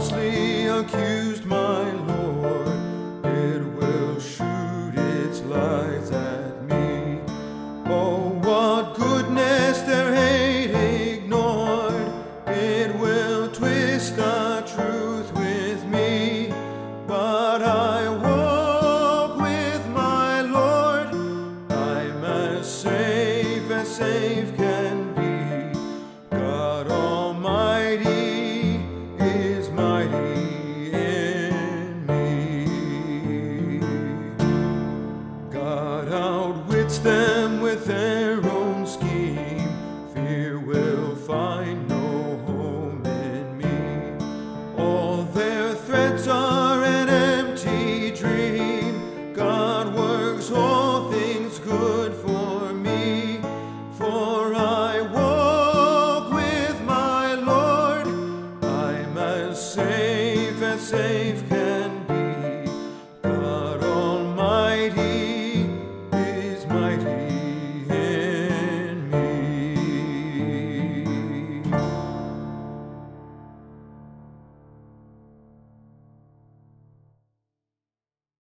falsely accused my Lord, it will shoot its lights at me. Oh, what goodness their hate ignored, it will twist the truth with me. But I walk with my Lord, I'm as safe can be. God Almighty is mighty in me. God outwits them with their own scheme, fear will find